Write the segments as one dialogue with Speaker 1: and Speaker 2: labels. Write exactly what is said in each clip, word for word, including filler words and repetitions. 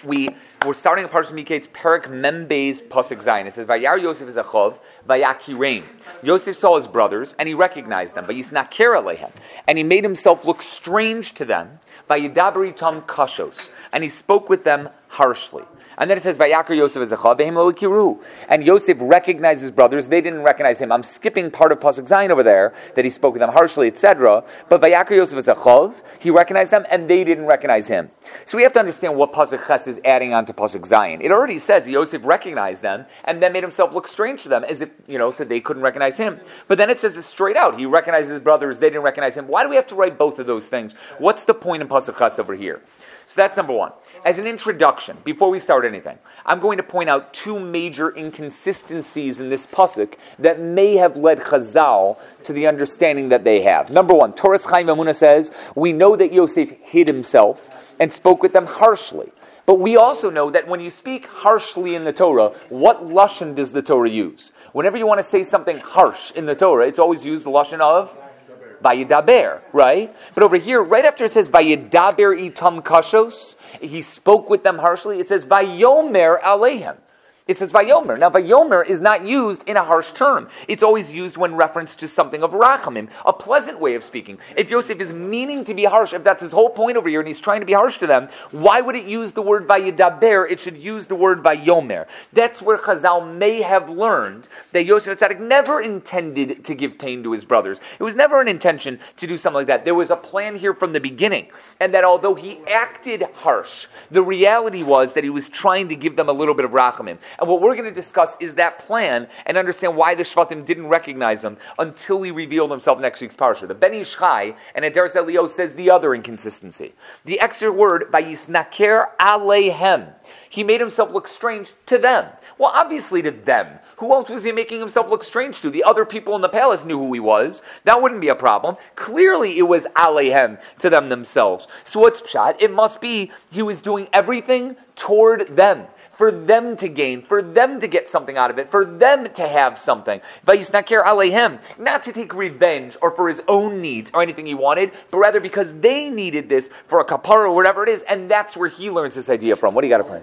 Speaker 1: we we're starting a parsha Miketz Perak Membeis Pasuk Zayin. It says Vayar Yosef is Achov Vayakirein. Yosef saw his brothers and he recognized them. Vayisnaker Alehem, and he made himself look strange to them. Vayidaber itam kashos, and he spoke with them harshly. And then it says, Vayakar Yosef is Achav, Vehim lo ikiru. And Yosef recognized his brothers. They didn't recognize him. I'm skipping part of Pasuk Zayin over there, that he spoke with them harshly, et cetera. But Vayakar Yosef is Achav, he recognized them, and they didn't recognize him. So we have to understand what Pasuk Ches is adding on to Pasuk Zayin. It already says Yosef recognized them, and then made himself look strange to them, as if, you know, so they couldn't recognize him. But then it says it straight out. He recognized his brothers, they didn't recognize him. Why do we have to write both of those things? What's the point in Pasuk Ches over here? So that's number one. As an introduction, before we start anything, I'm going to point out two major inconsistencies in this pasuk that may have led Chazal to the understanding that they have. Number one, Torah Chaim Amuna says, we know that Yosef hid himself and spoke with them harshly. But we also know that when you speak harshly in the Torah, what lashon does the Torah use? Whenever you want to say something harsh in the Torah, it's always used the lashon of Vayidaber, right? But over here, right after it says Vayidaber itam kashos, he spoke with them harshly, it says Vayomer alehem. It says Vayomer. Now, Vayomer is not used in a harsh term. It's always used when reference to something of Rachamim, a pleasant way of speaking. If Yosef is meaning to be harsh, if that's his whole point over here, and he's trying to be harsh to them, why would it use the word Vayidaber? It should use the word Vayomer. That's where Chazal may have learned that Yosef Atzadik never intended to give pain to his brothers. It was never an intention to do something like that. There was a plan here from the beginning, and that although he acted harsh, the reality was that he was trying to give them a little bit of Rachamim. And what we're going to discuss is that plan and understand why the Shvatim didn't recognize him until he revealed himself next week's parsha. The Ben Ish Chai and Adaris Elio says the other inconsistency. The extra word, Vayisnaker Alehem. He made himself look strange to them. Well, obviously to them. Who else was he making himself look strange to? The other people in the palace knew who he was. That wouldn't be a problem. Clearly it was Alehem to them themselves. So what's pshat? It must be he was doing everything toward them. For them to gain, for them to get something out of it, for them to have something. Vayisnaker alehem, not to take revenge or for his own needs or anything he wanted, but rather because they needed this for a kapara or whatever it is, and that's where he learns this idea from. What do you got to find?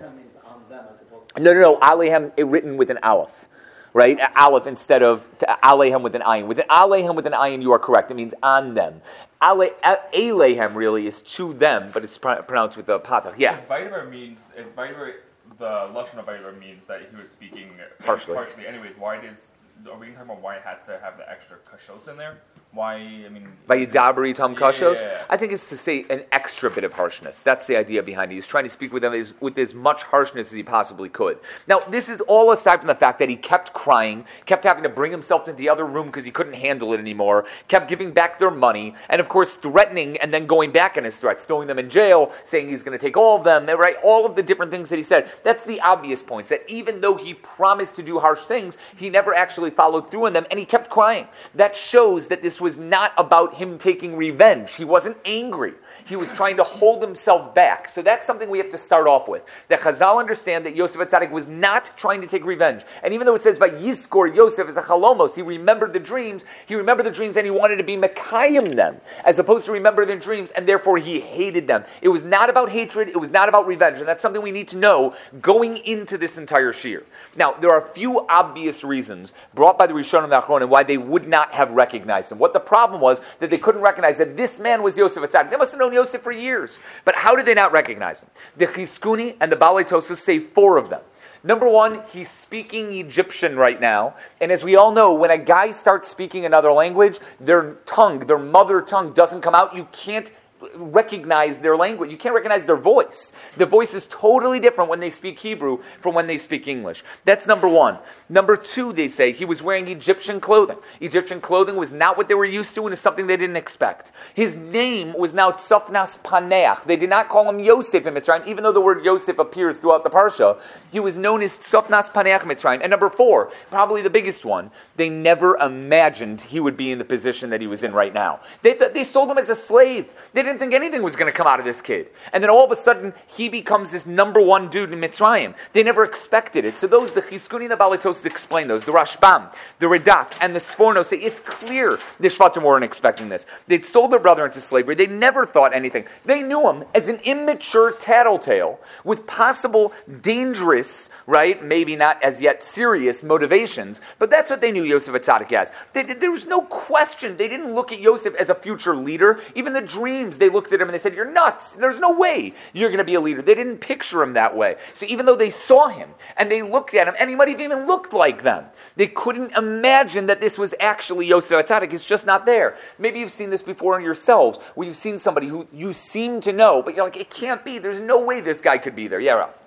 Speaker 1: No, no, no. Alehem, it written with an aleph, right? Aleph instead of alehem with an ayin. With an alehem with an ayin, you are correct. It means on them. Ale, alehem really is to them, but it's pronounced with the patach. Yeah.
Speaker 2: If Vaydaber means if Vaydaber. The lashon of Vaydaber means that he was speaking
Speaker 1: partially.
Speaker 2: Partially, anyways. Why does are we talking about why it has to have the extra kashos in there? Why? I mean,
Speaker 1: Vayidaber itam kashos.
Speaker 2: Yeah, yeah, yeah.
Speaker 1: I think it's to say an extra bit of harshness. That's the idea behind it. He's trying to speak with them as, with as much harshness as he possibly could. Now, this is all aside from the fact that he kept crying, kept having to bring himself to the other room because he couldn't handle it anymore, kept giving back their money, and of course threatening and then going back on his threats, throwing them in jail, saying he's going to take all of them. Right? All of the different things that he said. That's the obvious points. That even though he promised to do harsh things, he never actually followed through on them, and he kept crying. That shows that this was not about him taking revenge. He wasn't angry. He was trying to hold himself back. So that's something we have to start off with. That Chazal understand that Yosef Atzadik was not trying to take revenge. And even though it says Vayizkor Yosef as a chalomos, he remembered the dreams, he remembered the dreams and he wanted to be Mekayim them, as opposed to remember the dreams, and therefore he hated them. It was not about hatred, it was not about revenge, and that's something we need to know going into this entire shir. Now, there are a few obvious reasons brought by the Rishonim and the Achronim why they would not have recognized him. What the problem was that they couldn't recognize that this man was Yosef Atzadik. They must have known Yosef for years. But how did they not recognize him? The Chizkuni and the Balei Tosfos say four of them. Number one, he's speaking Egyptian right now. And as we all know, when a guy starts speaking another language, their tongue, their mother tongue doesn't come out. You can't recognize their language. You can't recognize their voice. The voice is totally different when they speak Hebrew from when they speak English. That's number one. Number two, they say, he was wearing Egyptian clothing. Egyptian clothing was not what they were used to and is something they didn't expect. His name was now Tzofnas Paneach. They did not call him Yosef in Mitzrayim, even though the word Yosef appears throughout the Parsha. He was known as Tzofnas Paneach Mitzrayim. And number four, probably the biggest one, they never imagined he would be in the position that he was in right now. They, they sold him as a slave. They didn't didn't think anything was going to come out of this kid. And then all of a sudden, he becomes this number one dude in Mitzrayim. They never expected it. So those, the Chizkuni and the Balitos explain those. The Rashbam, the Radak, and the Sforno say it's clear the Shvatim weren't expecting this. They'd sold their brother into slavery. They never thought anything. They knew him as an immature tattletale with possible dangerous, right, maybe not as yet serious motivations, but that's what they knew Yosef Atzadik as. They, there was no question. They didn't look at Yosef as a future leader. Even the dreams, they looked at him and they said, you're nuts. There's no way you're going to be a leader. They didn't picture him that way. So even though they saw him and they looked at him, and he might have even looked like them, they couldn't imagine that this was actually Yosef Atzadik. It's just not there. Maybe you've seen this before in yourselves, where you've seen somebody who you seem to know, but you're like, it can't be. There's no way this guy could be there. Yeah, Ralph.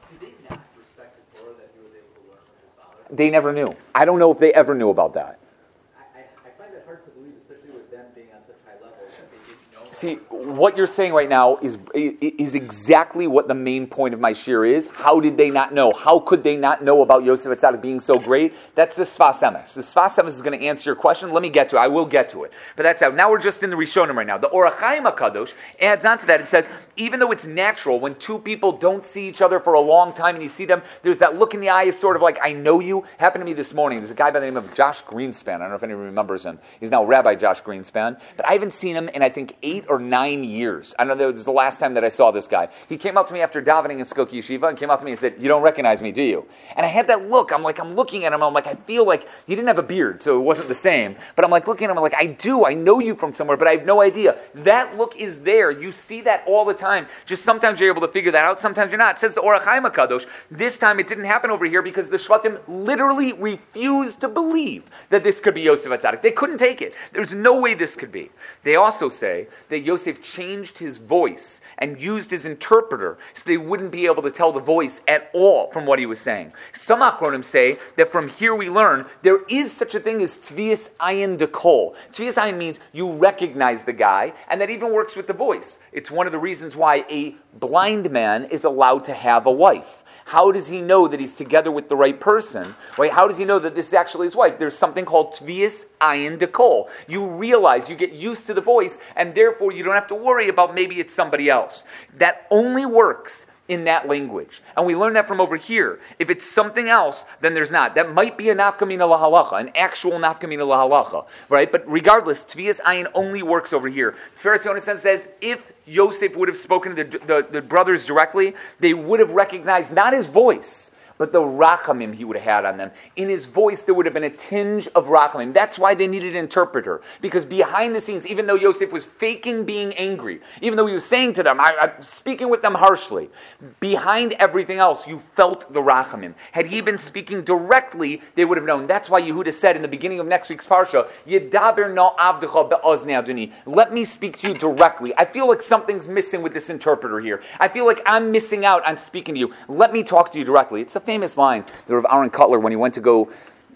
Speaker 1: They never knew. I don't know if they ever knew about that.
Speaker 3: I, I, I find it hard to believe, especially with them being on such high levels, that they didn't know.
Speaker 1: See, what you're saying right now is is exactly what the main point of my shir is. How did they not know? How could they not know about Yosef Atzadik being so great? That's the Sfas Emes. The Sfas Emes is going to answer your question. Let me get to it. I will get to it. But that's out. Now we're just in the Rishonim right now. The Or HaChaim HaKadosh adds on to that. It says, even though it's natural, when two people don't see each other for a long time and you see them, there's that look in the eye of sort of like, I know you. Happened to me this morning. There's a guy by the name of Josh Greenspan. I don't know if anyone remembers him. He's now Rabbi Josh Greenspan. But I haven't seen him in, I think, eight or nine years. I don't know, this is the last time that I saw this guy. He came up to me after davening in Skokie Yeshiva and came up to me and said, you don't recognize me, do you? And I had that look. I'm like, I'm looking at him. I'm like, I feel like he didn't have a beard, so it wasn't the same. But I'm like looking at him. I'm like, I do. I know you from somewhere, but I have no idea. That look is there. You see that all the time. Just sometimes you're able to figure that out. Sometimes you're not. It says the Or HaChaim HaKadosh. This time it didn't happen over here because the Shvatim literally refused to believe that this could be Yosef Atzadik. They couldn't take it. There's no way this could be. They also say that Yosef changed his voice and used his interpreter so they wouldn't be able to tell the voice at all from what he was saying. Some Achronim say that from here we learn there is such a thing as Tvias Ayin Dekol. Tvias Ayin means you recognize the guy, and that even works with the voice. It's one of the reasons why a blind man is allowed to have a wife. How does he know that he's together with the right person? Right? How does he know that this is actually his wife? There's something called Tvias Ayin Dekol. You realize, you get used to the voice, and therefore you don't have to worry about maybe it's somebody else. That only works in that language. And we learn that from over here. If it's something else, then there's not. That might be a nafkamina lahalacha, an actual nafkamina lahalacha, right? But regardless, Tvias Ayin only works over here. Tiferes Yonasan says, if Yosef would have spoken to the, the, the brothers directly, they would have recognized not his voice, but the rachamim he would have had on them. In his voice, there would have been a tinge of rachamim. That's why they needed an interpreter. Because behind the scenes, even though Yosef was faking being angry, even though he was saying to them, I, I'm speaking with them harshly, behind everything else, you felt the rachamim. Had he been speaking directly, they would have known. That's why Yehuda said in the beginning of next week's parsha, Yedaber no avdecha be'oznei adoni. Let me speak to you directly. I feel like something's missing with this interpreter here. I feel like I'm missing out on speaking to you. Let me talk to you directly. It's a famous line of Aaron Cutler when he went to go,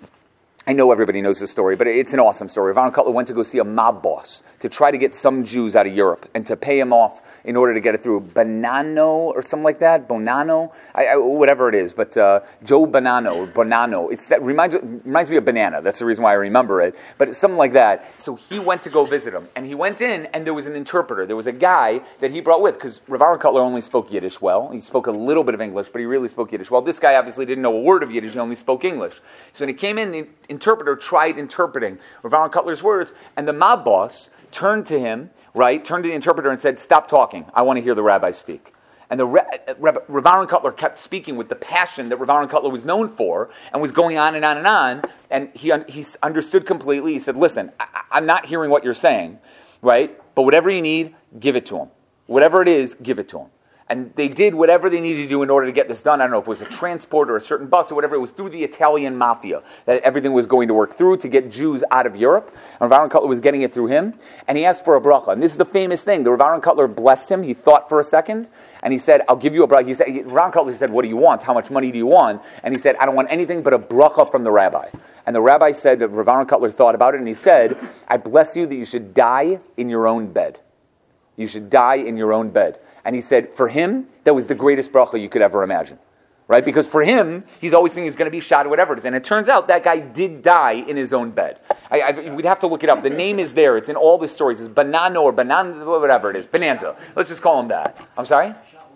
Speaker 1: I know everybody knows this story, but it's an awesome story. Aaron Cutler went to go see a mob boss to try to get some Jews out of Europe and to pay him off in order to get it through. Bonanno or something like that, Bonanno, I, I, whatever it is, but uh, Joe Bonanno, Bonanno. It's that reminds reminds me of banana. That's the reason why I remember it. But it's something like that. So he went to go visit him, and he went in, and there was an interpreter. There was a guy that he brought with, because Rav Aaron Cutler only spoke Yiddish well. He spoke a little bit of English, but he really spoke Yiddish well. This guy obviously didn't know a word of Yiddish. He only spoke English. So when he came in, the interpreter tried interpreting Rav Aaron Cutler's words, and the mob boss turned to him, right, turned to the interpreter and said, stop talking. I want to hear the rabbi speak. And the Rav Aaron Cutler kept speaking with the passion that Rav Aaron Cutler was known for, and was going on and on and on, and he he understood completely. He said, listen, I, I'm not hearing what you're saying, right, but whatever you need, give it to him. Whatever it is, give it to him. And they did whatever they needed to do in order to get this done. I don't know if it was a transport or a certain bus or whatever. It was through the Italian mafia that everything was going to work through to get Jews out of Europe. And Rav Aaron Cutler was getting it through him. And he asked for a bracha. And this is the famous thing. The Rav Aaron Cutler blessed him. He thought for a second. And he said, I'll give you a bracha. He said, Rav Aaron Cutler said, what do you want? How much money do you want? And he said, I don't want anything but a bracha from the rabbi. And the rabbi said that Rav Aaron Cutler thought about it. And he said, I bless you that you should die in your own bed. You should die in your own bed. And he said, for him, that was the greatest bracha you could ever imagine. right? Because for him, he's always thinking he's going to be shot or whatever it is. And it turns out that guy did die in his own bed. I, I, we'd have to look it up. The name is there. It's in all the stories. It's Banano or Banan, whatever it is. Bonanza. Let's just call him that. I'm sorry?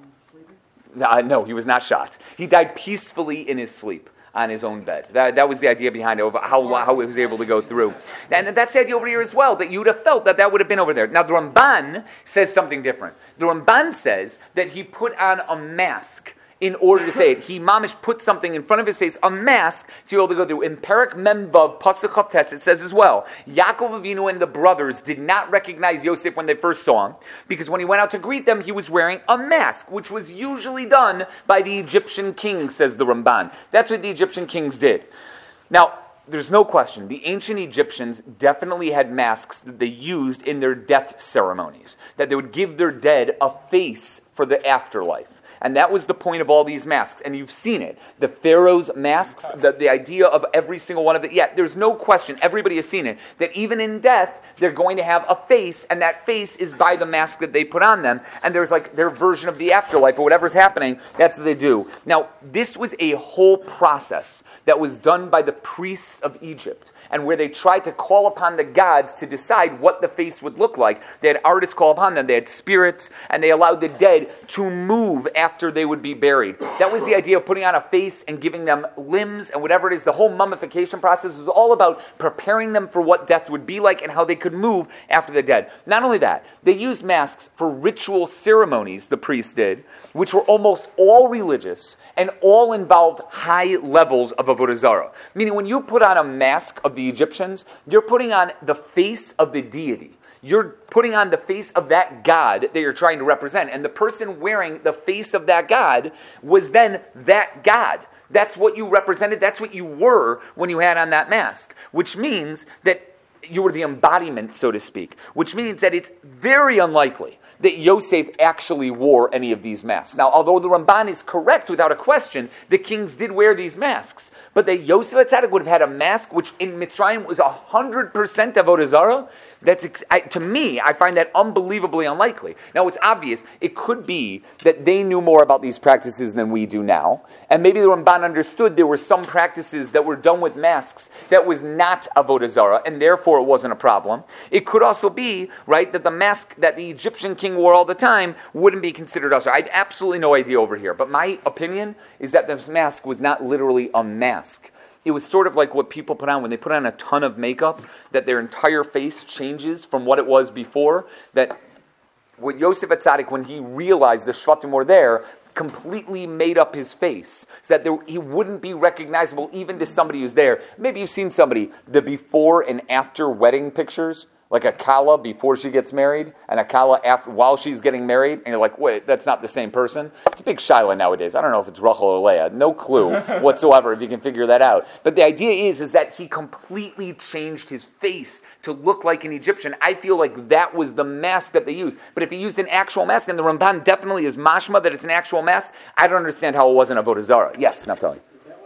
Speaker 1: Uh, no, he was not shot. He died peacefully in his sleep on his own bed. That, that was the idea behind it, of how, how he was able to go through. And that's the idea over here as well, that you would have felt that that would have been over there. Now, the Ramban says something different. The Ramban says that he put on a mask in order to say it. He, mamish, put something in front of his face, a mask, to be able to go through. In Perek Memvav, Pasuk Chav Tes, it says as well, Yaakov Avinu and the brothers did not recognize Yosef when they first saw him, because when he went out to greet them, he was wearing a mask, which was usually done by the Egyptian kings, says the Ramban. That's what the Egyptian kings did. Now, there's no question, the ancient Egyptians definitely had masks that they used in their death ceremonies, that they would give their dead a face for the afterlife. And that was the point of all these masks. And you've seen it. The Pharaoh's masks, the, the idea of every single one of it. Yeah, there's no question. Everybody has seen it. That even in death, they're going to have a face, and that face is by the mask that they put on them. And there's like their version of the afterlife, or whatever's happening, that's what they do. Now, this was a whole process that was done by the priests of Egypt, and where they tried to call upon the gods to decide what the face would look like. They had artists call upon them. They had spirits, and they allowed the dead to move after they would be buried. That was the idea of putting on a face and giving them limbs and whatever it is. The whole mummification process was all about preparing them for what death would be like and how they could move after the dead. Not only that, they used masks for ritual ceremonies, the priests did, which were almost all religious and all involved high levels of Avodah Zarah. Meaning when you put on a mask of the Egyptians, you're putting on the face of the deity. You're putting on the face of that God that you're trying to represent. And the person wearing the face of that God was then that God. That's what you represented. That's what you were when you had on that mask. Which means that you were the embodiment, so to speak. Which means that it's very unlikely that Yosef actually wore any of these masks. Now, although the Ramban is correct without a question, the kings did wear these masks. But that Yosef HaTzadik would have had a mask which in Mitzrayim was one hundred percent Avodah Zarah, that's, to me, I find that unbelievably unlikely. Now, it's obvious, it could be that they knew more about these practices than we do now, and maybe the Ramban understood there were some practices that were done with masks that was not Avodah Zarah, and therefore it wasn't a problem. It could also be, right, that the mask that the Egyptian king wore all the time wouldn't be considered usher. I have absolutely no idea over here, but my opinion is that this mask was not literally a mask. It was sort of like what people put on when they put on a ton of makeup, that their entire face changes from what it was before. That with Yosef HaTzadik, when he realized the Shvatim were there, completely made up his face so that there, he wouldn't be recognizable even to somebody who's there. Maybe you've seen somebody, the before and after wedding pictures, like a Kala before she gets married, and a Kala after, while she's getting married, and you're like, wait, that's not the same person? It's a big shiloh nowadays. I don't know if it's Rachel or Leah. No clue whatsoever if you can figure that out. But the idea is, is that he completely changed his face to look like an Egyptian. I feel like that was the mask that they used. But if he used an actual mask, and the Ramban definitely is mashma that it's an actual mask, I don't understand how it wasn't Avodah Zarah. Yes, Naftali.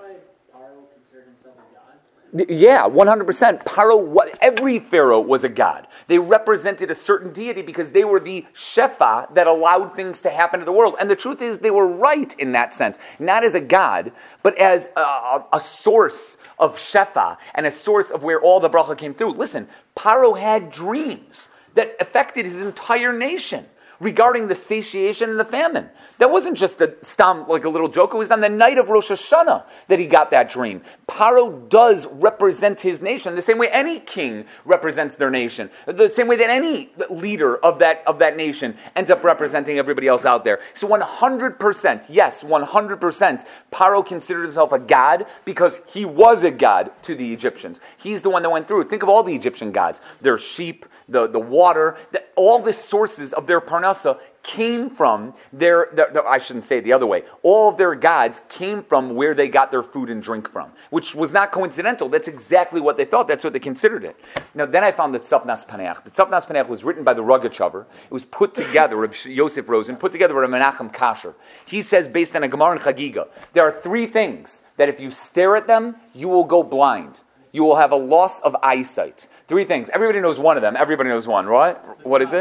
Speaker 1: Yeah, one hundred percent. Paro, every pharaoh was a god. They represented a certain deity because they were the shefa that allowed things to happen to the world. And the truth is, they were right in that sense. Not as a god, but as a, a source of shefa and a source of where all the bracha came through. Listen, Paro had dreams that affected his entire nation regarding the satiation and the famine. That wasn't just a stam, like a little joke. It was on the night of Rosh Hashanah that he got that dream. Paro does represent his nation the same way any king represents their nation. The same way that any leader of that of that nation ends up representing everybody else out there. So one hundred percent, yes, one hundred percent, Paro considered himself a god because he was a god to the Egyptians. He's the one that went through. Think of all the Egyptian gods. Their sheep, the, the water, the, all the sources of their parnasa came from their, their, their, I shouldn't say it the other way, all of their gods came from where they got their food and drink from, which was not coincidental. That's exactly what they thought. That's what they considered it. Now, then I found the Tzafnas Paneach. The Tzafnas Paneach was written by the Rogatchover. It was put together, Reb Yosef Rosen, put together by Menachem Kasher. He says, based on a Gemara in Chagiga, there are three things that if you stare at them, you will go blind. You will have a loss of eyesight. Three things. Everybody knows one of them. Everybody knows one, right? What is it?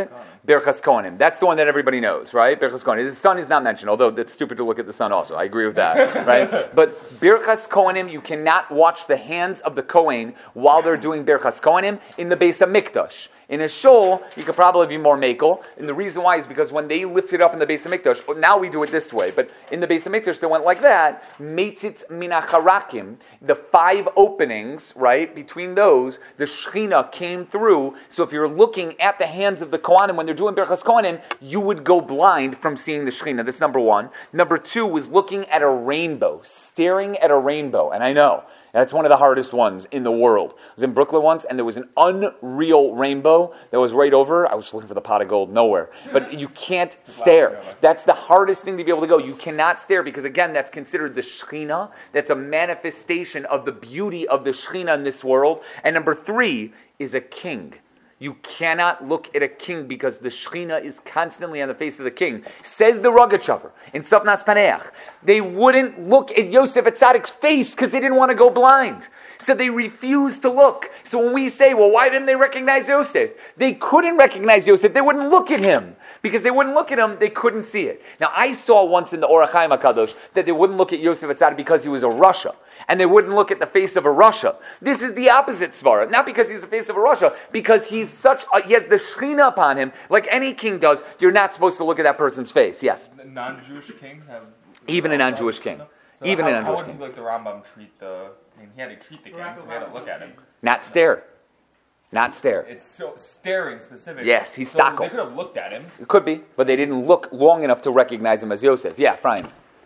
Speaker 1: Berchas Kohanim. That's the one that everybody knows, right? Berchas Kohanim. His son is not mentioned, although it's stupid to look at the son also. I agree with that, right? But Berchas Kohanim, you cannot watch the hands of the Kohen while they're doing Berchas Kohanim in the Beis HaMikdash. In a shul, you could probably be more makel, and the reason why is because when they lifted up in the Beis HaMikdash, now we do it this way, but in the Beis HaMikdash they went like that, Meitzitz Minacharakim, the five openings, right, between those, the Shechina came through, so if you're looking at the hands of the Kohanim when they're doing Berchas Kohanim, you would go blind from seeing the Shechina. That's number one. Number two was looking at a rainbow, staring at a rainbow, and I know, that's one of the hardest ones in the world. I was in Brooklyn once, and there was an unreal rainbow that was right over. I was just looking for the pot of gold, nowhere. But you can't stare. That's the hardest thing to be able to go. You cannot stare because, again, that's considered the Shechina. That's a manifestation of the beauty of the Shechina in this world. And number three is a king. You cannot look at a king because the Shechina is constantly on the face of the king. Says the Rogachover in Safnas Paneach. They wouldn't look at Yosef Atzadik's face because they didn't want to go blind. So they refused to look. So when we say, well, why didn't they recognize Yosef? They couldn't recognize Yosef. They wouldn't look at him. Because they wouldn't look at him, they couldn't see it. Now, I saw once in the Orach Chaim HaKadosh that they wouldn't look at Yosef Atzadik because he was a Rasha. And they wouldn't look at the face of a Rasha. This is the opposite svara. Not because he's the face of a Rasha, because he's such a, he has the Shechina upon him, like any king does. You're not supposed to look at that person's face. Yes?
Speaker 2: Non-Jewish kings have...
Speaker 1: Even a non-Jewish king.
Speaker 2: So
Speaker 1: Even
Speaker 2: how,
Speaker 1: a non-Jewish
Speaker 2: how would
Speaker 1: king.
Speaker 2: he, like the Rambam treat the... I mean, he had to treat the king, so he had to look at him.
Speaker 1: Not stare. Not stare.
Speaker 2: It's so staring specifically.
Speaker 1: Yes, he's
Speaker 2: so
Speaker 1: stackel.
Speaker 2: They could have looked at him.
Speaker 1: It could be, but they didn't look long enough to recognize him as Yosef. Yeah, Brian.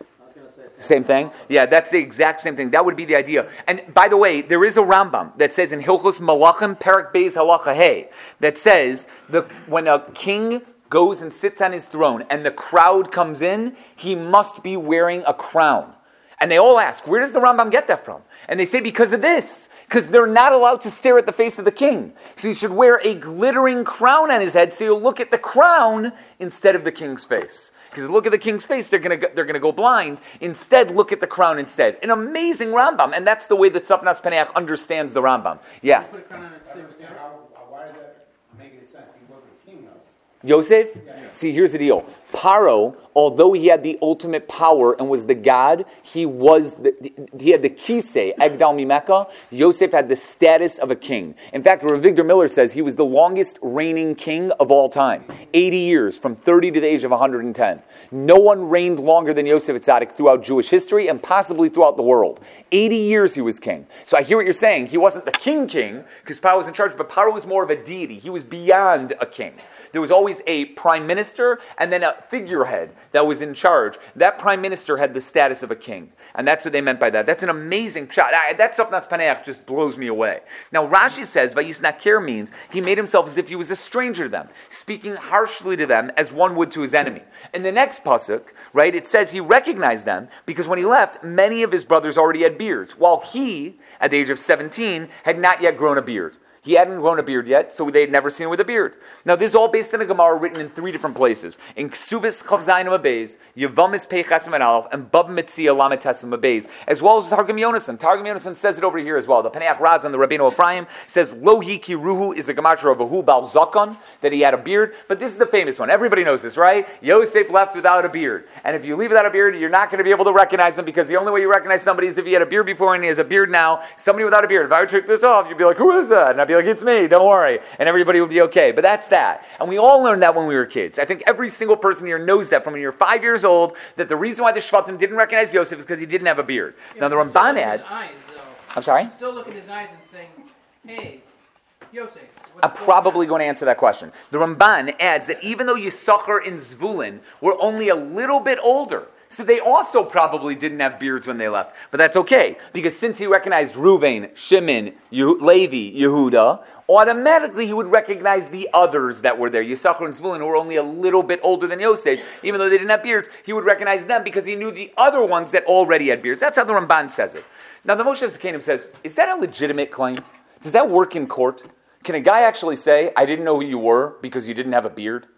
Speaker 1: Same thing? Yeah, that's the exact same thing. That would be the idea. And by the way, there is a Rambam that says in Hilchos Malachim, Perek Beis Halacha Hey, that says the, when a king goes and sits on his throne and the crowd comes in, he must be wearing a crown. And they all ask, where does the Rambam get that from? And they say, because of this. Because they're not allowed to stare at the face of the king. So he should wear a glittering crown on his head so you'll look at the crown instead of the king's face. Because look at the king's face, they're going to they're going to go blind. Instead, look at the crown instead. An amazing Rambam, and that's the way that Tzafnas Paneach understands the Rambam. Yeah.
Speaker 4: Put a crown on it, how, why does that make any sense? He wasn't a king, though.
Speaker 1: Yosef?
Speaker 4: Yeah.
Speaker 1: See, here's the deal. Paro, although he had the ultimate power and was the god, he was the, he had the kisei, Egdal Mimeka. Yosef had the status of a king. In fact, Rav Victor Miller says he was the longest reigning king of all time. eighty years, from thirty to the age of one hundred ten. No one reigned longer than Yosef Atzadik throughout Jewish history and possibly throughout the world. eighty years he was king. So I hear what you're saying. He wasn't the king king, because Paro was in charge, but Paro was more of a deity. He was beyond a king. There was always a prime minister and then a figurehead that was in charge. That prime minister had the status of a king. And that's what they meant by that. That's an amazing shot. That Safnas Paneach just blows me away. Now Rashi says, Vayisnaker means he made himself as if he was a stranger to them, speaking harshly to them as one would to his enemy. In the next pasuk, right, it says he recognized them because when he left, many of his brothers already had beards, while he, at the age of seventeen, had not yet grown a beard. He hadn't grown a beard yet, so they had never seen him with a beard. Now, this is all based on a Gemara written in three different places. In Ksubis Chav Zayin Mabez, Yevamis Pei Chesem and Aleph, and Bab Mitzia Lamet Tesem Mabez, as well as Targum Yonasan. Targum Yonasan says it over here as well. The Paneach Raz and the Rabbeinu Ephraim says, Lohi Kiruhu is the Gematria of Ahu Bal Zakon, that he had a beard. But this is the famous one. Everybody knows this, right? Yosef left without a beard. And if you leave without a beard, you're not going to be able to recognize him, because the only way you recognize somebody is if he had a beard before and he has a beard now. Somebody without a beard. If I would take this off, you'd be like, who is that? And I'd be like, it's me, don't worry. And everybody will be okay. But that's that. And we all learned that when we were kids. I think every single person here knows that from when you're five years old, that the reason why the Shvatim didn't recognize Yosef is because he didn't have a beard.
Speaker 5: Yeah,
Speaker 1: now the
Speaker 5: but still
Speaker 1: Ramban
Speaker 5: look at
Speaker 1: adds...
Speaker 5: his eyes, though.
Speaker 1: I'm sorry?
Speaker 5: Still look at his eyes and saying, hey, Yosef. what's
Speaker 1: I'm
Speaker 5: going
Speaker 1: probably
Speaker 5: on?
Speaker 1: going to answer that question. The Ramban adds that even though Yisachar and Zvulun were only a little bit older, so they also probably didn't have beards when they left. But that's okay, because since he recognized Ruvain, Shimon, Yehu- Levi, Yehuda, automatically he would recognize the others that were there. Yisachar and Zvulun, who were only a little bit older than Yosef, even though they didn't have beards, he would recognize them because he knew the other ones that already had beards. That's how the Ramban says it. Now the Moshe Zakanim says, is that a legitimate claim? Does that work in court? Can a guy actually say, I didn't know who you were because you didn't have a beard?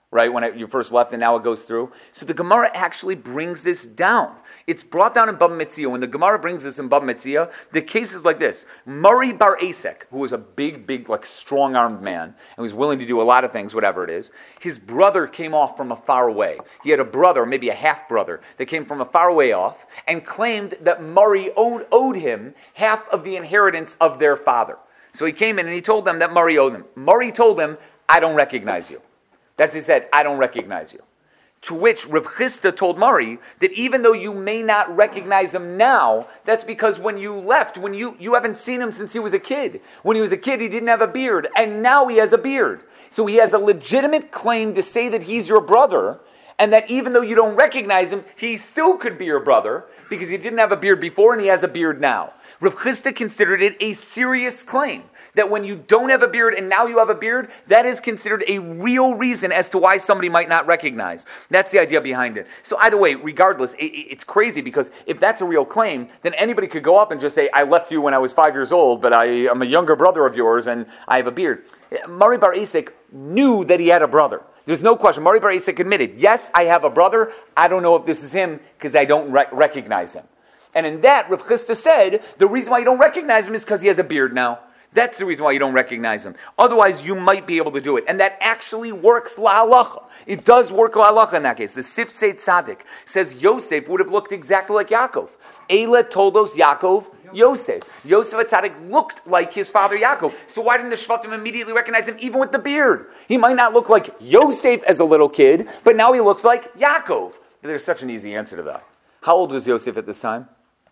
Speaker 1: right, when it, you first left and now it goes through. So the Gemara actually brings this down. It's brought down in Bava Metzia. When the Gemara brings this in Bava Metzia, the case is like this. Murray Bar Asek, who was a big, big, like strong-armed man, and was willing to do a lot of things, whatever it is, his brother came off from a far away. He had a brother, maybe a half-brother, that came from a far away off, and claimed that Murray owed, owed him half of the inheritance of their father. So he came in and he told them that Murray owed him. Murray told him, I don't recognize you. That's what he said, I don't recognize you. To which Reb Chisda told Murray that even though you may not recognize him now, that's because when you left, when you, you haven't seen him since he was a kid. When he was a kid, he didn't have a beard, and now he has a beard. So he has a legitimate claim to say that he's your brother, and that even though you don't recognize him, he still could be your brother, because he didn't have a beard before and he has a beard now. Reb Chisda considered it a serious claim. That when you don't have a beard and now you have a beard, that is considered a real reason as to why somebody might not recognize. That's the idea behind it. So either way, regardless, it, it's crazy because if that's a real claim, then anybody could go up and just say, I left you when I was five years old, but I am a younger brother of yours and I have a beard. Murray Bar Asek knew that he had a brother. There's no question. Murray Bar Asek admitted, yes, I have a brother. I don't know if this is him because I don't re- recognize him. And in that, Reb Chisda said, the reason why you don't recognize him is because he has a beard now. That's the reason why you don't recognize him. Otherwise, you might be able to do it. And that actually works la'alacha. It does work la'alacha in that case. The Sifsei Tzaddik says Yosef would have looked exactly like Yaakov. Eila toldos Yaakov Yosef. Yosef Tzaddik looked like his father Yaakov. So why didn't the Shvatim immediately recognize him even with the beard? He might not look like Yosef as a little kid, but now he looks like Yaakov. There's such an easy answer to that. How old was Yosef at this time?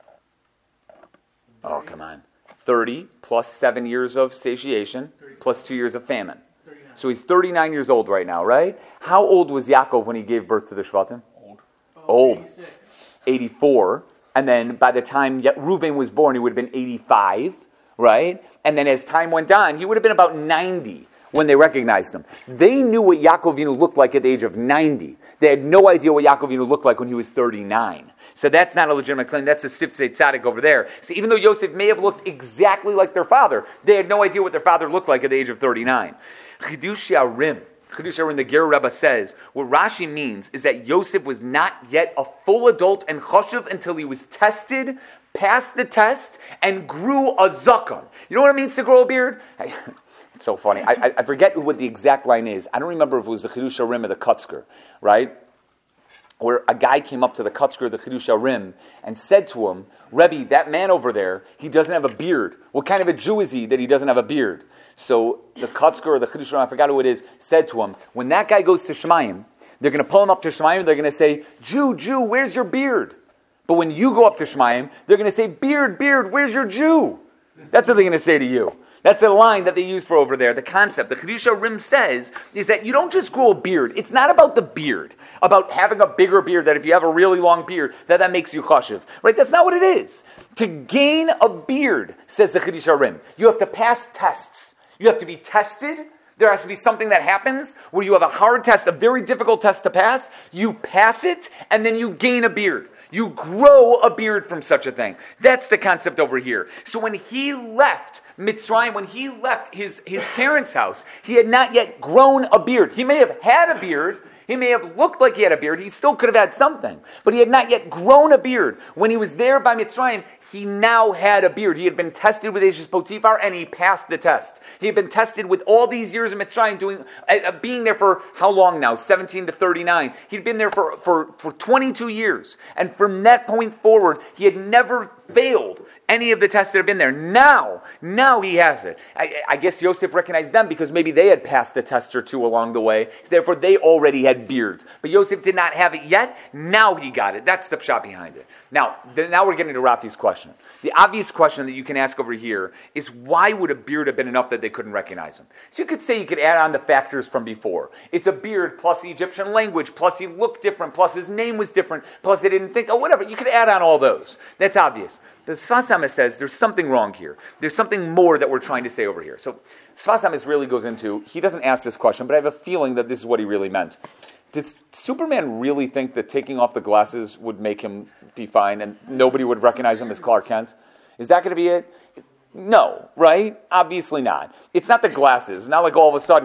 Speaker 1: Oh, come on. thirty plus seven years of satiation plus two years of famine. So he's thirty-nine years old right now, right? How old was Yaakov when he gave birth to the Shvatim?
Speaker 2: Old.
Speaker 1: Old. eighty-four. And then by the time Reuven was born, he would have been eighty-five, right? And then as time went on, he would have been about ninety when they recognized him. They knew what Yaakov Avinu looked like at the age of ninety. They had no idea what Yaakov Avinu looked like when he was thirty-nine. So that's not a legitimate claim. That's a Sifsei Tzaddik over there. So even though Yosef may have looked exactly like their father, they had no idea what their father looked like at the age of thirty-nine. Chidush Yarim. Chidush Yarim, the Ger Rebbe says, what Rashi means is that Yosef was not yet a full adult and chashuv until he was tested, passed the test, and grew a zakon. You know what it means to grow a beard? I, it's so funny. I, I forget what the exact line is. I don't remember if it was the Chidush Yarim or the Kutzker, right? Where a guy came up to the Kutzker of the Chidush Yarim and said to him, Rebbe, that man over there, he doesn't have a beard. What kind of a Jew is he that he doesn't have a beard? So the Kutzker or the Chidush Yarim, I forgot who it is, said to him, when that guy goes to Shemayim, they're going to pull him up to Shemayim, they're going to say, Jew, Jew, where's your beard? But when you go up to Shemayim, they're going to say, beard, beard, where's your Jew? That's what they're going to say to you. That's the line that they use for over there. The concept, the Chidush Yarim says, is that you don't just grow a beard. It's not about the beard, about having a bigger beard, that if you have a really long beard, that that makes you chashiv. Right? That's not what it is. To gain a beard, says the Chidush Yarim, you have to pass tests. You have to be tested. There has to be something that happens where you have a hard test, a very difficult test to pass. You pass it, and then you gain a beard. You grow a beard from such a thing. That's the concept over here. So when he left Mitzrayim, when he left his, his parents' house, he had not yet grown a beard. He may have had a beard. He may have looked like he had a beard. He still could have had something. But he had not yet grown a beard. When he was there by Mitzrayim, he now had a beard. He had been tested with Eshes Potiphar, and he passed the test. He had been tested with all these years of Mitzrayim, doing, uh, being there for how long now? seventeen to thirty-nine. He'd been there for, for, for twenty-two years. And from that point forward, he had never failed any of the tests that have been there. Now, now he has it. I, I guess Yosef recognized them because maybe they had passed a test or two along the way. So therefore, they already had beards. But Yosef did not have it yet. Now he got it. That's the pshat behind it. Now, the, now we're getting to Rafi's question. The obvious question that you can ask over here is, why would a beard have been enough that they couldn't recognize him? So you could say you could add on the factors from before. It's a beard plus the Egyptian language, plus he looked different, plus his name was different, plus they didn't think, oh, whatever. You could add on all those. That's obvious. The Sfas Emes says there's something wrong here. There's something more that we're trying to say over here. So Sfas Emes really goes into, he doesn't ask this question, but I have a feeling that this is what he really meant. Did Superman really think that taking off the glasses would make him be fine and nobody would recognize him as Clark Kent? Is that going to be it? No, right? Obviously not. It's not the glasses. Not like all of a sudden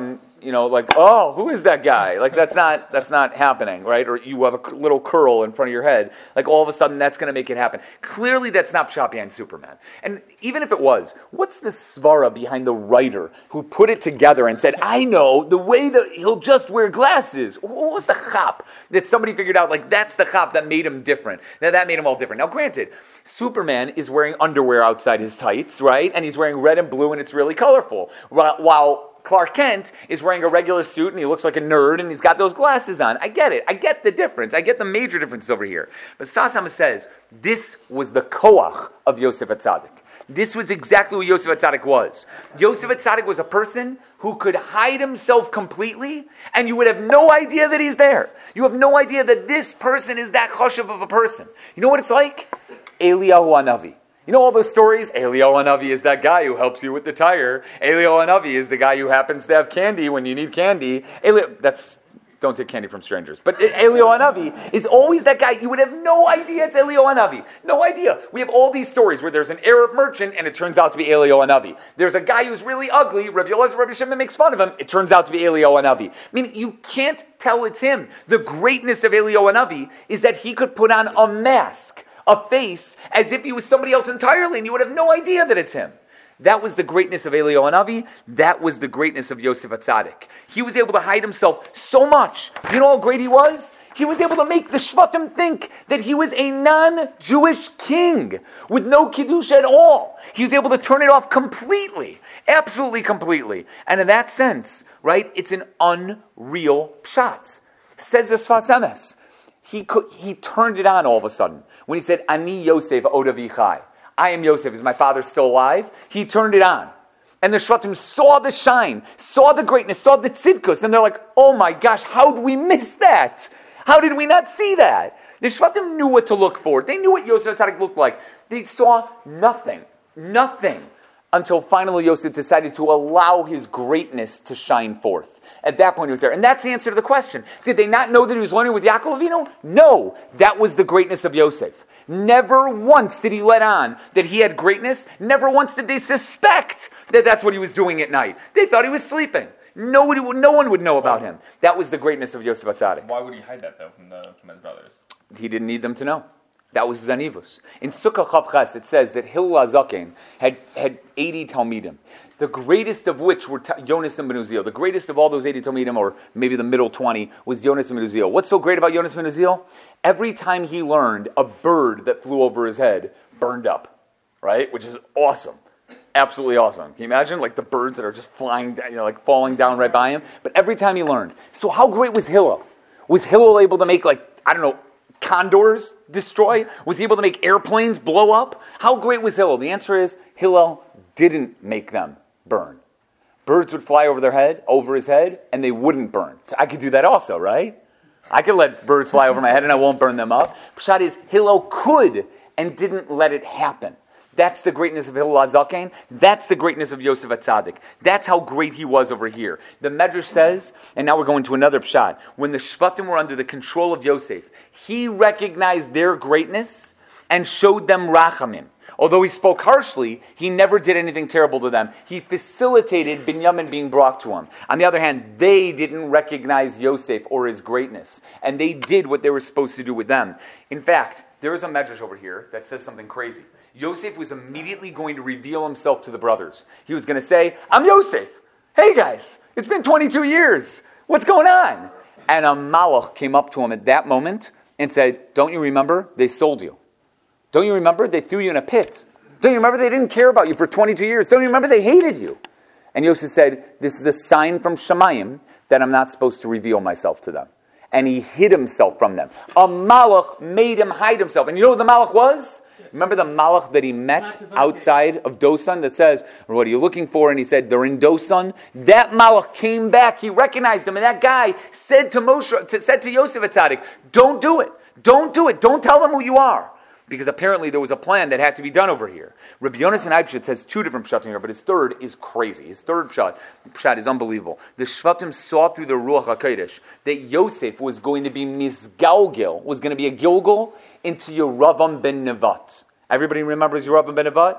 Speaker 1: you know, like, oh, who is that guy? Like, that's not that's not happening, right? Or you have a c- little curl in front of your head. Like, all of a sudden, that's going to make it happen. Clearly, that's not Pshat behind Superman. And even if it was, what's the svara behind the writer who put it together and said, I know the way that he'll just wear glasses? What was the chap that somebody figured out, like, that's the chap that made him different? That, that made him all different. Now, granted, Superman is wearing underwear outside his tights, right? And he's wearing red and blue, and it's really colorful. While Clark Kent is wearing a regular suit, and he looks like a nerd, and he's got those glasses on. I get it. I get the difference. I get the major difference over here. But Sasama says, this was the koach of Yosef Atzadik. This was exactly who Yosef Atzadik was. Yosef Atzadik was a person who could hide himself completely, and you would have no idea that he's there. You have no idea that this person is that choshev of a person. You know what it's like? Eliyahu Hanavi. You know all those stories? Eliyahu Hanavi is that guy who helps you with the tire. Eliyahu Hanavi is the guy who happens to have candy when you need candy. Eli- that's don't take candy from strangers. But Eliyahu Hanavi is always that guy. You would have no idea it's Eliyahu Hanavi. No idea. We have all these stories where there's an Arab merchant and it turns out to be Eliyahu Hanavi. There's a guy who's really ugly. Rabbi Elazar, Rabbi Shimon makes fun of him. It turns out to be Eliyahu Hanavi. I mean, you can't tell it's him. The greatness of Eliyahu Hanavi is that he could put on a mask, a face, as if he was somebody else entirely, and you would have no idea that it's him. That was the greatness of Eliyahu Hanavi. That was the greatness of Yosef Atzadik. He was able to hide himself so much. You know how great he was? He was able to make the Shvatim think that he was a non-Jewish king with no Kiddush at all. He was able to turn it off completely. Absolutely completely. And in that sense, right, it's an unreal pshat. Says the Sfas Emes. He could, he turned it on all of a sudden. When he said, Ani Yosef od Avichai, I am Yosef, is my father still alive? He turned it on. And the Shvatim saw the shine, saw the greatness, saw the tzidkus, and they're like, oh my gosh, how did we miss that? How did we not see that? The Shvatim knew what to look for. They knew what Yosef Atzadik looked like. They saw nothing, nothing, until finally Yosef decided to allow his greatness to shine forth. At that point he was there. And that's the answer to the question. Did they not know that he was learning with Yaakov Avinu? No. That was the greatness of Yosef. Never once did he let on that he had greatness. Never once did they suspect that that's what he was doing at night. They thought he was sleeping. Nobody, no one would know about him. That was the greatness of Yosef Atzadik.
Speaker 2: Why would he hide that, though, from, the, from his brothers?
Speaker 1: He didn't need them to know. That was his anivus. In Sukkah Chav Ches, it says that Hillel HaZaken had, had eighty Talmidim. The greatest of which were ta- Yonas and Ben Uziel. The greatest of all those eighty Talmidim, or maybe the middle twenty, was Yonas and Ben Uziel. What's so great about Yonas and Ben Uziel? Every time he learned, a bird that flew over his head burned up, right? Which is awesome. Absolutely awesome. Can you imagine? Like the birds that are just flying, you know, like falling down right by him. But every time he learned. So how great was Hillel? Was Hillel able to make, like, I don't know, condors destroy? Was he able to make airplanes blow up? How great was Hillel? The answer is Hillel didn't make them burn. Birds would fly over their head, over his head, and they wouldn't burn. So I could do that also, right? I could let birds fly over my head and I won't burn them up. Pshat is, Hillel could and didn't let it happen. That's the greatness of Hillel HaZaken. That's the greatness of Yosef Atzadik. That's how great he was over here. The Medrash says, and now we're going to another pshat, when the Shvatim were under the control of Yosef, he recognized their greatness and showed them rachamim. Although he spoke harshly, he never did anything terrible to them. He facilitated Binyamin being brought to him. On the other hand, they didn't recognize Yosef or his greatness. And they did what they were supposed to do with them. In fact, there is a medrash over here that says something crazy. Yosef was immediately going to reveal himself to the brothers. He was going to say, I'm Yosef. Hey guys, it's been twenty-two years. What's going on? And a malach came up to him at that moment and said, don't you remember? They sold you. Don't you remember? They threw you in a pit. Don't you remember? They didn't care about you for twenty-two years. Don't you remember? They hated you. And Yosef said, this is a sign from Shemayim that I'm not supposed to reveal myself to them. And he hid himself from them. A malach made him hide himself. And you know what the malach was? Remember the malach that he met outside of Dosan that says, what are you looking for? And he said, they're in Dosan. That malach came back. He recognized him. And that guy said to Moshe, to, said to Yosef Atzadik, don't do it. Don't do it. Don't tell them who you are. Because apparently there was a plan that had to be done over here. Rabbi Yonasan Eibschitz says two different pshatim here, but his third is crazy. His third pshat, pshat is unbelievable. The Shvatim saw through the Ruach HaKodesh that Yosef was going to be misgalgil, was going to be a gilgal into Yeravam ben Nevat. Everybody remembers Yeravam ben Nevat?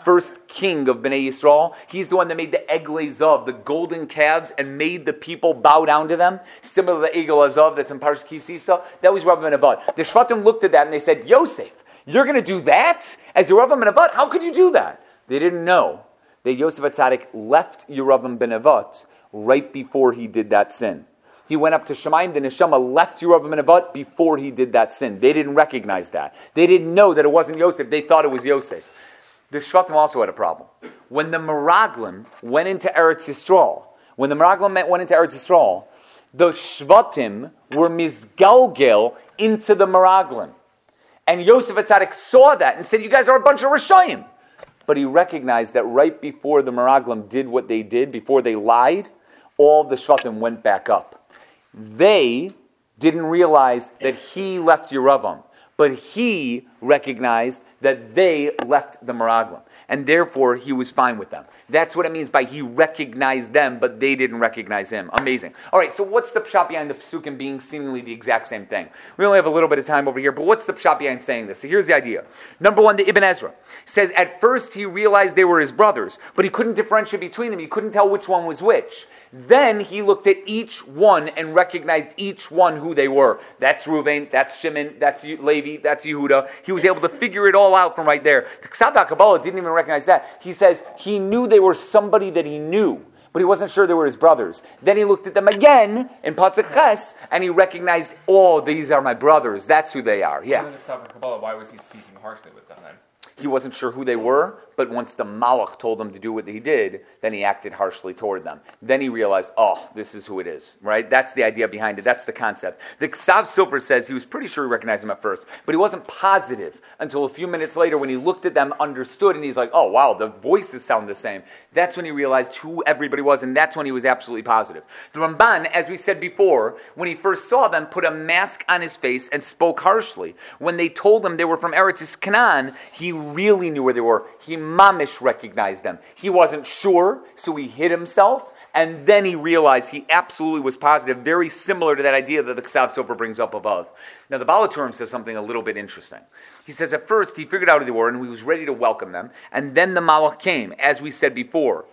Speaker 1: first king of Bnei Yisrael. He's the one that made the Eglei Zav, the golden calves, and made the people bow down to them. Similar to the Egel Zav that's in Parshas Ki Sisa. That was Rav ben Avad. The Shvatim looked at that and they said, Yosef, you're going to do that as Yeravam ben Nevat? How could you do that? They didn't know that Yosef HaTzadik left Yeravam ben Nevat right before he did that sin. He went up to Shemaim, the Neshama left Yeravam ben Nevat before he did that sin. They didn't recognize that. They didn't know that it wasn't Yosef. They thought it was Yosef. The Shvatim also had a problem. When the Meraglim went into Eretz Yisrael, when the Meraglim went into Eretz Yisrael, the Shvatim were mizgalgel into the Meraglim. And Yosef HaTzadik saw that and said, you guys are a bunch of Rishayim. But he recognized that right before the Meraglim did what they did, before they lied, all the Shvatim went back up. They didn't realize that he left Yeravam, but he recognized that they left the Meraglim. And therefore, he was fine with them. That's what it means by he recognized them, but they didn't recognize him. Amazing. All right, so what's the pshat behind the psukim being seemingly the exact same thing? We only have a little bit of time over here, but what's the pshat behind saying this? So here's the idea. Number one, the Ibn Ezra says at first he realized they were his brothers, but he couldn't differentiate between them. He couldn't tell which one was which. Then he looked at each one and recognized each one who they were. That's Reuven, that's Shimon, that's Levi, that's Yehuda. He was able to figure it all out from right there. The Ksav HaKabbalah didn't even recognize that. He says he knew they were somebody that he knew, but he wasn't sure they were his brothers. Then he looked at them again in Pasuk Ches, and he recognized, oh, these are my brothers. That's who they are. Yeah.
Speaker 2: In the Ksav HaKabbalah, why was he speaking harshly with them then?
Speaker 1: He wasn't sure who they were, but once the Malach told him to do what he did, then he acted harshly toward them. Then he realized, oh, this is who it is, right? That's the idea behind it. That's the concept. The Ksav Sofer says he was pretty sure he recognized him at first, but he wasn't positive until a few minutes later when he looked at them, understood, and he's like, oh, wow, the voices sound the same. That's when he realized who everybody was, and that's when he was absolutely positive. The Ramban, as we said before, when he first saw them, put a mask on his face and spoke harshly. When they told him they were from Eretz Canaan, he really knew where they were. He mamish recognized them. He wasn't sure, so he hid himself, and then he realized he absolutely was positive, very similar to that idea that the Ksav Sofer brings up above. Now the Baal HaTurim says something a little bit interesting. He says at first he figured out who they were and he was ready to welcome them, and then the Malach came, as we said before.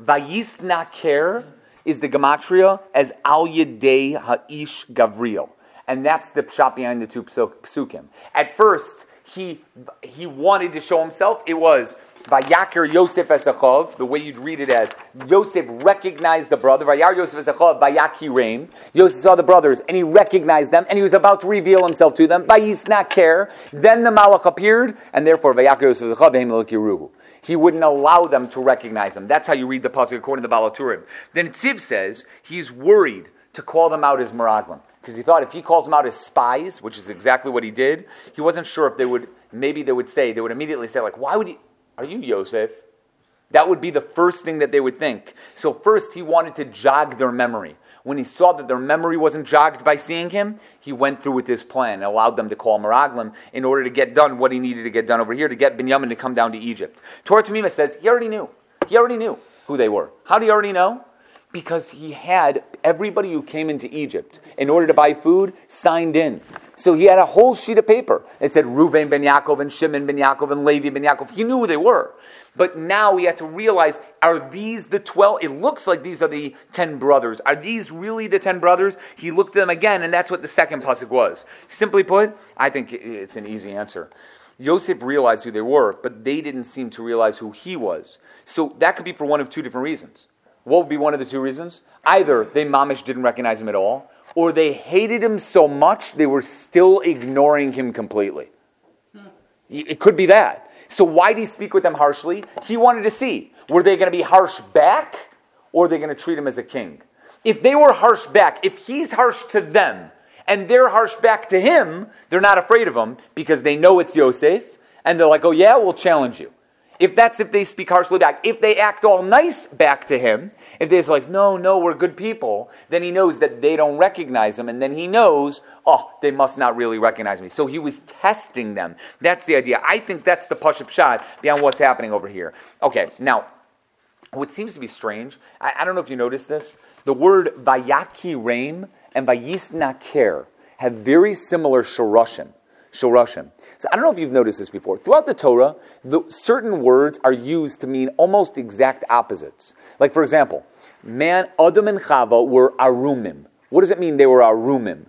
Speaker 1: Vayisnaker is the gematria as Al Yedei Ha'ish Gavriel. And that's the pshat behind the two psukim. At first, He he wanted to show himself. It was Vayakir Yosef Esachav, the way you'd read it as Yosef recognized the brother. Vayar Yosef Esachav, Vayaki Reim. Yosef saw the brothers and he recognized them and he was about to reveal himself to them. Vayisnaker. Then the Malach appeared and therefore Vayakir Yosef Esachav Vehem Elokiruhu. He wouldn't allow them to recognize him. That's how you read the pasuk according to the Baal HaTurim. Then Tziv says he's worried to call them out as Meraglim. Because he thought if he calls them out as spies, which is exactly what he did, he wasn't sure if they would, maybe they would say, they would immediately say, like, why would he, are you Yosef? That would be the first thing that they would think. So first he wanted to jog their memory. When he saw that their memory wasn't jogged by seeing him, he went through with his plan and allowed them to call Meraglim in order to get done what he needed to get done over here, to get Binyamin to come down to Egypt. Torah Tamima says he already knew. He already knew who they were. How did he already know? Because he had everybody who came into Egypt in order to buy food signed in. So he had a whole sheet of paper. It said Reuven ben Yaakov and Shimon ben Yaakov and Levi ben Yaakov. He knew who they were. But now he had to realize, are these the twelve? It looks like these are the ten brothers. Are these really the ten brothers? He looked at them again, and that's what the second pasuk was. Simply put, I think it's an easy answer. Yosef realized who they were, but they didn't seem to realize who he was. So that could be for one of two different reasons. What would be one of the two reasons? Either they mamish didn't recognize him at all, or they hated him so much they were still ignoring him completely. It could be that. So why did he speak with them harshly? He wanted to see, were they going to be harsh back, or are they going to treat him as a king? If they were harsh back, if he's harsh to them, and they're harsh back to him, they're not afraid of him, because they know it's Yosef, and they're like, oh yeah, we'll challenge you. If that's if they speak harshly back. If they act all nice back to him, if they're like, no, no, we're good people, then he knows that they don't recognize him, and then he knows, oh, they must not really recognize me. So he was testing them. That's the idea. I think that's the Pashup shot beyond what's happening over here. Okay, now, what seems to be strange, I, I don't know if you noticed this, the word Vayaki Reim and Vayisnaker have very similar shoroshim. Shorashim. So I don't know if you've noticed this before. Throughout the Torah, the, certain words are used to mean almost exact opposites. Like, for example, man, Adam and Chava were arumim. What does it mean they were arumim?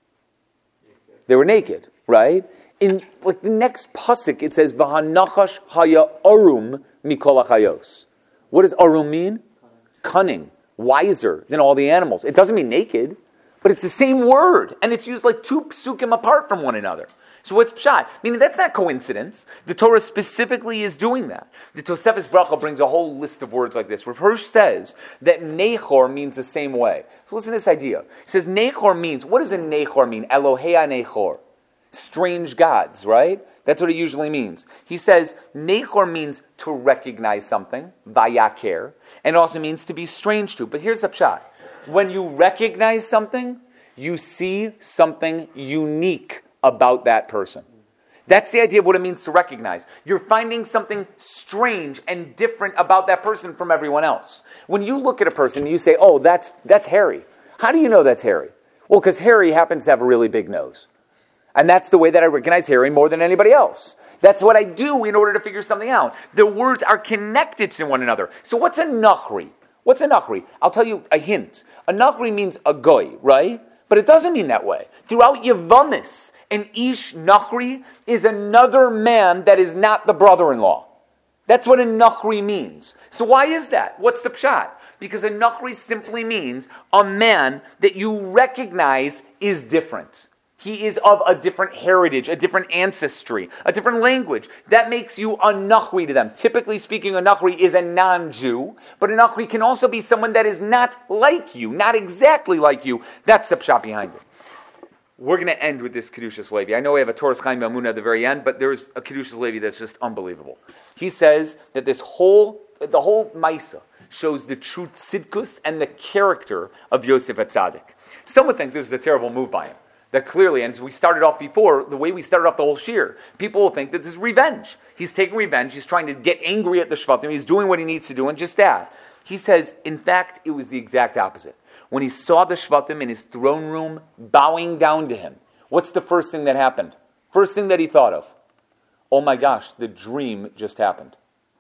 Speaker 1: They were naked, right? In like the next pasuk, it says, "V'hanachash haya arum mikol hachayos." What does arum mean? Cunning, wiser than all the animals. It doesn't mean naked, but it's the same word, and it's used like two psukim apart from one another. So what's pshat? Meaning that's not coincidence. The Torah specifically is doing that. The Tosefes Bracha brings a whole list of words like this. Rav Hirsch says that Nechor means the same way. So listen to this idea. He says Nechor means, what does a Nechor mean? Elohei Nechor. Strange gods, right? That's what it usually means. He says Nechor means to recognize something, vayaker, and it also means to be strange to. But here's the pshat. When you recognize something, you see something unique about that person. That's the idea of what it means to recognize. You're finding something strange and different about that person from everyone else. When you look at a person and you say, oh, that's that's Harry. How do you know that's Harry? Well, because Harry happens to have a really big nose. And that's the way that I recognize Harry more than anybody else. That's what I do in order to figure something out. The words are connected to one another. So what's a nachri? What's a nachri? I'll tell you a hint. A nachri means a goy, right? But it doesn't mean that way. Throughout Yevamis, an ish nachri is another man that is not the brother-in-law. That's what a nachri means. So why is that? What's the pshat? Because a nachri simply means a man that you recognize is different. He is of a different heritage, a different ancestry, a different language. That makes you a nachri to them. Typically speaking, a nachri is a non-Jew, but a nachri can also be someone that is not like you, not exactly like you. That's the pshat behind it. We're going to end with this Kedushas Levi. I know we have a Torah's Chaim B'Amunah at the very end, but there's a Kedushas Levi that's just unbelievable. He says that this whole, the whole Maisa shows the true tzidkus and the character of Yosef Atzadik. Some would think this is a terrible move by him. That clearly, and as we started off before, the way we started off the whole shir, people will think that this is revenge. He's taking revenge. He's trying to get angry at the Shvatim. He's doing what he needs to do, and just that. He says, in fact, it was the exact opposite. When he saw the Shvatim in his throne room bowing down to him, what's the first thing that happened? First thing that he thought of? Oh my gosh, the dream just happened.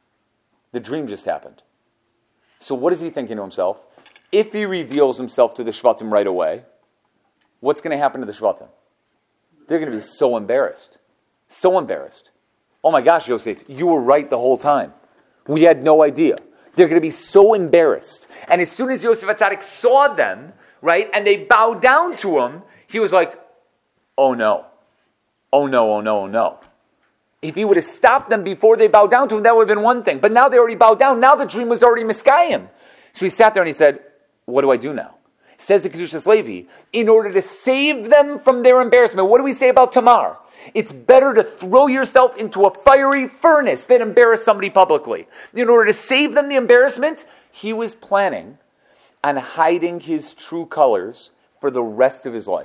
Speaker 1: The dream just happened. So what is he thinking to himself? If he reveals himself to the Shvatim right away, what's going to happen to the Shvatim? They're going to be so embarrassed. So embarrassed. Oh my gosh, Yosef, you were right the whole time. We had no idea. They're going to be so embarrassed. And as soon as Yosef Atzadik saw them, right, and they bowed down to him, he was like, oh no. Oh no, oh no, oh no. If he would have stopped them before they bowed down to him, that would have been one thing. But now they already bowed down. Now the dream was already miskayim. So he sat there and he said, what do I do now? Says the Kedushas Levi, in order to save them from their embarrassment. What do we say about Tamar? It's better to throw yourself into a fiery furnace than embarrass somebody publicly. In order to save them the embarrassment, he was planning on hiding his true colors for the rest of his life.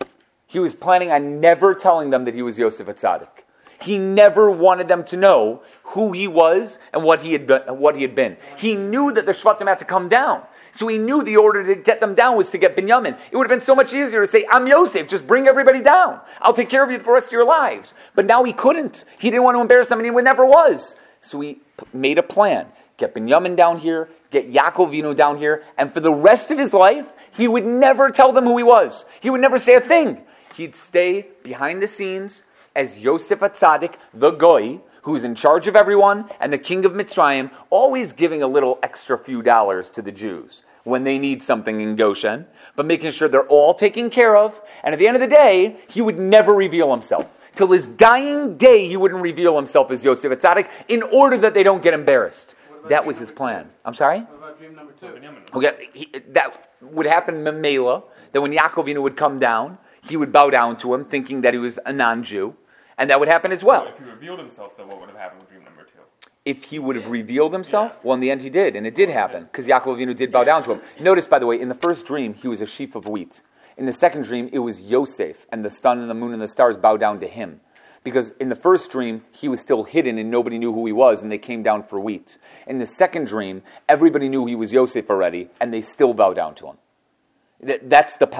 Speaker 1: He was planning on never telling them that he was Yosef Atzadik. He never wanted them to know who he was and what he had been. What he had been. He knew that the Shvatim had to come down. So he knew the order to get them down was to get Binyamin. It would have been so much easier to say, I'm Yosef, just bring everybody down. I'll take care of you for the rest of your lives. But now he couldn't. He didn't want to embarrass them, and he never was. So he p- made a plan. Get Binyamin down here, get Yaakov Avinu down here, and for the rest of his life, he would never tell them who he was. He would never say a thing. He'd stay behind the scenes as Yosef Atzadik, the Goy, who's in charge of everyone, and the king of Mitzrayim, always giving a little extra few dollars to the Jews when they need something in Goshen, but making sure they're all taken care of. And at the end of the day, he would never reveal himself. Till his dying day, he wouldn't reveal himself as Yosef Atzadik in order that they don't get embarrassed. That was his plan. Two? I'm sorry?
Speaker 5: What about dream number two?
Speaker 1: Okay, he, that would happen in Memela, that when Yaakov Avinu would come down, he would bow down to him, thinking that he was a non-Jew. And that would happen as well.
Speaker 2: If he revealed himself, then what would have happened with dream number two?
Speaker 1: If he would have revealed himself, well, in the end he did, and it did happen, because Yaakov Avinu did bow down to him. Notice, by the way, in the first dream, he was a sheaf of wheat. In the second dream, it was Yosef, and the sun and the moon and the stars bowed down to him. Because in the first dream, he was still hidden, and nobody knew who he was, and they came down for wheat. In the second dream, everybody knew he was Yosef already, and they still bow down to him. That's the Pella.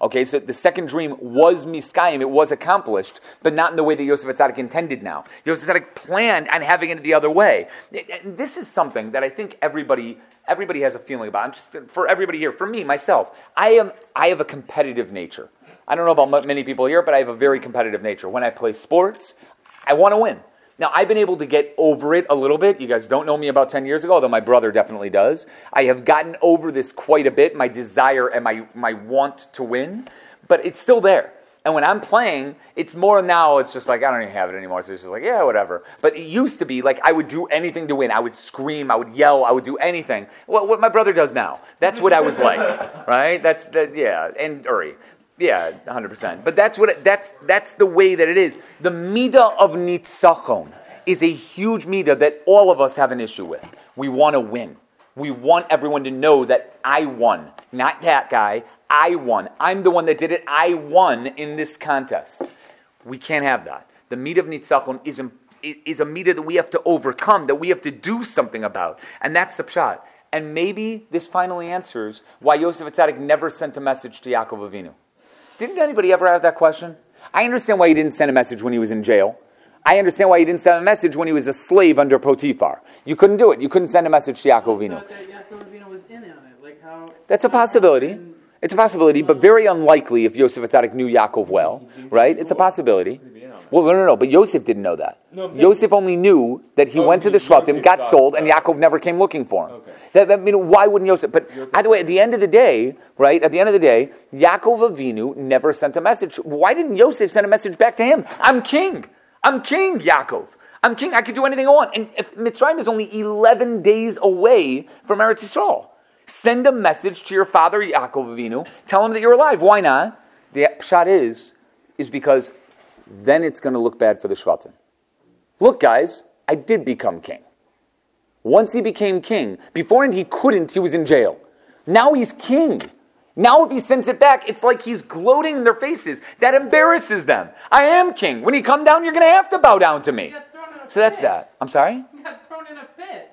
Speaker 1: Okay, so the second dream was miskayim, it was accomplished, but not in the way that Yosef Atzadik intended now. Yosef Atzadik planned on having it the other way. And this is something that I think everybody everybody has a feeling about. I'm just, for everybody here, for me, myself, I am I have a competitive nature. I don't know about many people here, but I have a very competitive nature. When I play sports, I want to win. Now, I've been able to get over it a little bit. You guys don't know me about ten years ago, although my brother definitely does. I have gotten over this quite a bit, my desire and my, my want to win, but it's still there. And when I'm playing, it's more now, it's just like, I don't even have it anymore. So it's just like, yeah, whatever. But it used to be like, I would do anything to win. I would scream, I would yell, I would do anything. Well, what my brother does now. That's what I was like, right? That's, that, yeah, and Uri. Yeah, one hundred percent. But that's what it, that's that's the way that it is. The midah of nitzachon is a huge midah that all of us have an issue with. We want to win. We want everyone to know that I won, not that guy. I won. I'm the one that did it. I won in this contest. We can't have that. The midah of nitzachon is a, is a midah that we have to overcome, that we have to do something about, and that's the pshat. And maybe this finally answers why Yosef Atzadik never sent a message to Yaakov Avinu. Didn't anybody ever have that question? I understand why he didn't send a message when he was in jail. I understand why he didn't send a message when he was a slave under Potiphar. You couldn't do it. You couldn't send a message to Yaakov Avinu.
Speaker 5: I thought that Yaakov Avinu was in on it. Like how,
Speaker 1: That's a possibility. It's a possibility, but very unlikely if Yosef Atzadik knew Yaakov well, right? It's a possibility. Well, no, no, no, but Yosef didn't know that. Yosef only knew that he went to the Shvatim, got sold, and Yaakov never came looking for him. That, that, I mean, why wouldn't Yosef? But either way, at the end of the day, right, at the end of the day, Yaakov Avinu never sent a message. Why didn't Yosef send a message back to him? I'm king. I'm king, Yaakov. I'm king. I can do anything I want. And if Mitzrayim is only eleven days away from Eretz Yisrael, send a message to your father, Yaakov Avinu. Tell him that you're alive. Why not? The pshat is, is because then it's going to look bad for the Shvatim. Look, guys, I did become king. Once he became king, beforehand he couldn't, he was in jail. Now he's king. Now if he sends it back, it's like he's gloating in their faces. That embarrasses them. I am king. When you come down, you're going to have to bow down to me.
Speaker 5: He got thrown in a
Speaker 1: So that's
Speaker 5: pit.
Speaker 1: that. I'm sorry?
Speaker 5: He got thrown in a pit.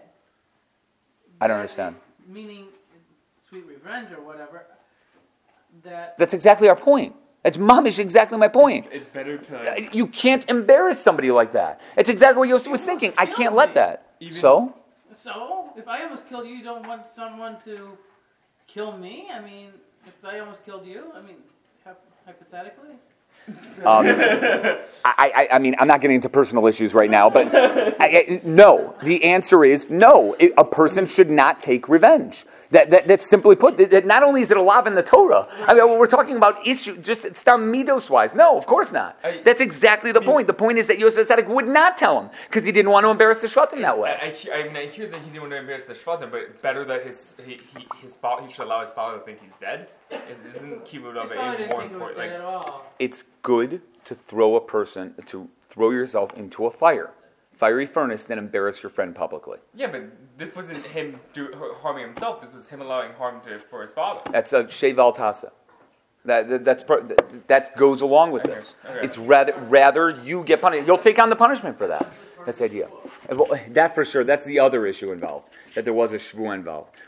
Speaker 1: I don't understand.
Speaker 5: Meaning, sweet revenge or whatever. That
Speaker 1: That's exactly our point. That's mamish exactly my point.
Speaker 2: It's better to.
Speaker 1: You can't embarrass somebody like that. It's exactly what Yosef was thinking. I can't let that. So?
Speaker 5: So, if I almost killed you, you don't want someone to kill me? I mean, if I almost killed you, I mean, hypothetically?
Speaker 1: Um, I, I, I mean, I'm not getting into personal issues right now, but I, I, no. The answer is no. It, a person should not take revenge. That, that that's simply put. That, that not only is it a law in the Torah. I mean, we're talking about issue, just stam midos wise. No, of course not.
Speaker 2: I,
Speaker 1: that's exactly the I mean, point. The point is that Yosef Atzadik would not tell him because he didn't want to embarrass the Shvatim that way.
Speaker 2: I, I, I, mean, I hear that he didn't want to embarrass the Shvatim, but better that his he, he his father he should allow his father to think he's dead. Isn't Kibbud of it more important? Like,
Speaker 5: at all.
Speaker 1: It's good to throw a person to throw yourself into a fire. Fiery furnace, then embarrass your friend publicly.
Speaker 2: Yeah, but this wasn't him do, harming himself. This was him allowing harm to for his father.
Speaker 1: That's a sheval tasa. That, that that's that, that goes along with this.
Speaker 2: Okay. Okay.
Speaker 1: It's rather rather you get punished. You'll take on the punishment for that. That's the idea. That for sure. That's the other issue involved. That there was a shvuah involved.